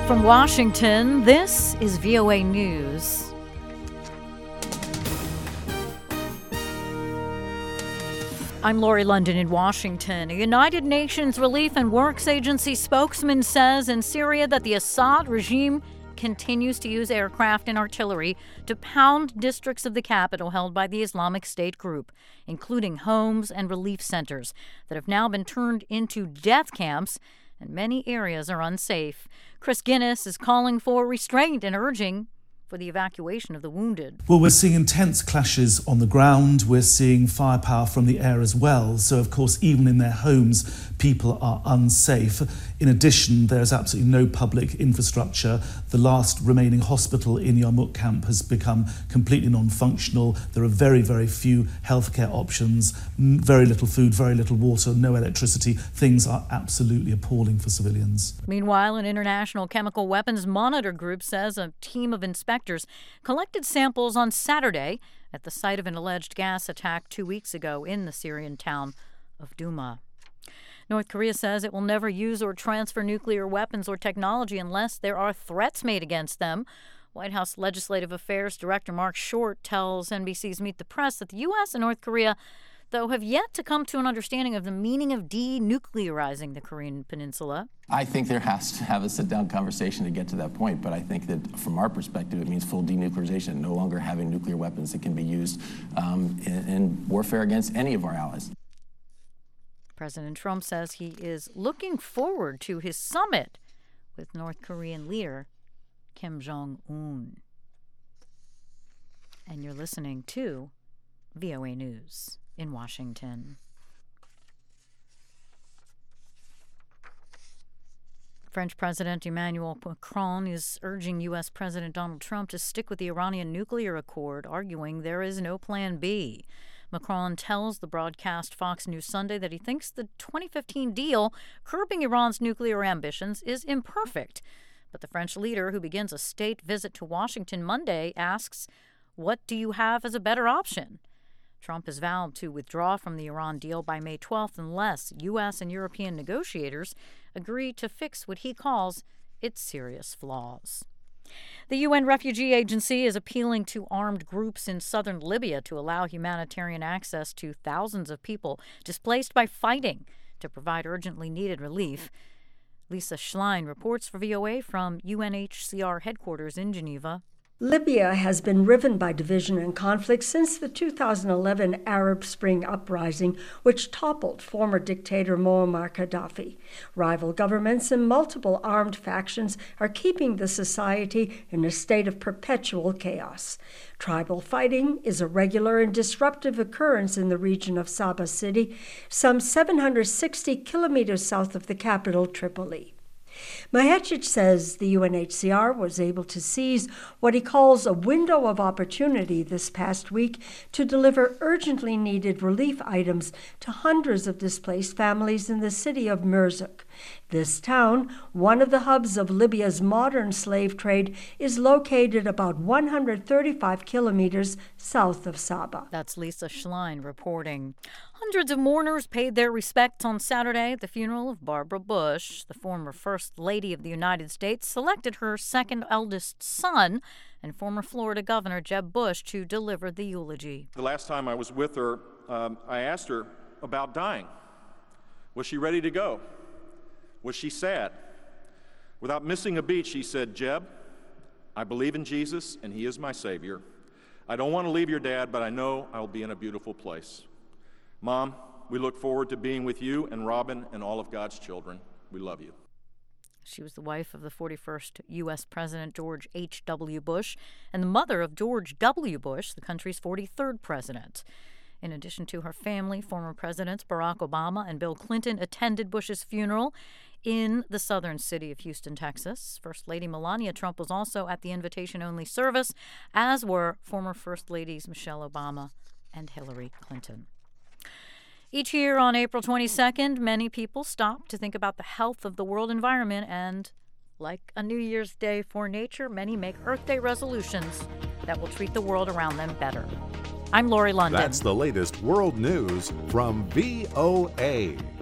From Washington, this is VOA News. I'm Lori London in Washington. A United Nations Relief and Works Agency spokesman says in Syria that the Assad regime continues to use aircraft and artillery to pound districts of the capital held by the Islamic State group, including homes and relief centers that have now been turned into death camps, and many areas are unsafe. Chris Guinness is calling for restraint and urging for the evacuation of the wounded. Well, we're seeing intense clashes on the ground. We're seeing firepower from the air as well. So, of course, even in their homes, people are unsafe. In addition, there's absolutely no public infrastructure. The last remaining hospital in Yarmouk camp has become completely non-functional. There are very, very few healthcare options, very little food, very little water, no electricity. Things are absolutely appalling for civilians. Meanwhile, an international chemical weapons monitor group says a team of inspectors collected samples on Saturday at the site of an alleged gas attack 2 weeks ago in the Syrian town of Douma. North Korea says it will never use or transfer nuclear weapons or technology unless there are threats made against them. White House Legislative Affairs Director Mark Short tells NBC's Meet the Press that the U.S. and North Korea, though, have yet to come to an understanding of the meaning of denuclearizing the Korean peninsula. I think there has to have a sit-down conversation to get to that point, but I think that from our perspective, it means full denuclearization, no longer having nuclear weapons that can be used in warfare against any of our allies. President Trump says he is looking forward to his summit with North Korean leader Kim Jong-un. And you're listening to VOA News in Washington. French President Emmanuel Macron is urging U.S. President Donald Trump to stick with the Iranian nuclear accord, arguing there is no plan B. Macron tells the broadcast Fox News Sunday that he thinks the 2015 deal curbing Iran's nuclear ambitions is imperfect. But the French leader, who begins a state visit to Washington Monday, asks, "What do you have as a better option?" Trump has vowed to withdraw from the Iran deal by May 12th unless U.S. and European negotiators agree to fix what he calls its serious flaws. The UN Refugee Agency is appealing to armed groups in southern Libya to allow humanitarian access to thousands of people displaced by fighting to provide urgently needed relief. Lisa Schlein reports for VOA from UNHCR headquarters in Geneva. Libya has been riven by division and conflict since the 2011 Arab Spring uprising, which toppled former dictator Muammar Gaddafi. Rival governments and multiple armed factions are keeping the society in a state of perpetual chaos. Tribal fighting is a regular and disruptive occurrence in the region of Saba City, some 760 kilometers south of the capital, Tripoli. Mahecic says the UNHCR was able to seize what he calls a window of opportunity this past week to deliver urgently needed relief items to hundreds of displaced families in the city of Merzuk. This town, one of the hubs of Libya's modern slave trade, is located about 135 kilometers south of Saba. That's Lisa Schlein reporting. Hundreds of mourners paid their respects on Saturday at the funeral of Barbara Bush. The former First Lady of the United States selected her second eldest son and former Florida Governor Jeb Bush to deliver the eulogy. The last time I was with her, I asked her about dying. Was she ready to go? Was she sad? Without missing a beat, she said, "Jeb, I believe in Jesus and he is my Savior. I don't want to leave your dad, but I know I'll be in a beautiful place. Mom, we look forward to being with you and Robin and all of God's children. We love you." She was the wife of the 41st U.S. President George H.W. Bush and the mother of George W. Bush, the country's 43rd president. In addition to her family, former Presidents Barack Obama and Bill Clinton attended Bush's funeral in the southern city of Houston, Texas. First Lady Melania Trump was also at the invitation-only service, as were former First Ladies Michelle Obama and Hillary Clinton. Each year on April 22nd, many people stop to think about the health of the world environment, and like a New Year's Day for nature, many make Earth Day resolutions that will treat the world around them better. I'm Lori London. That's the latest world news from VOA.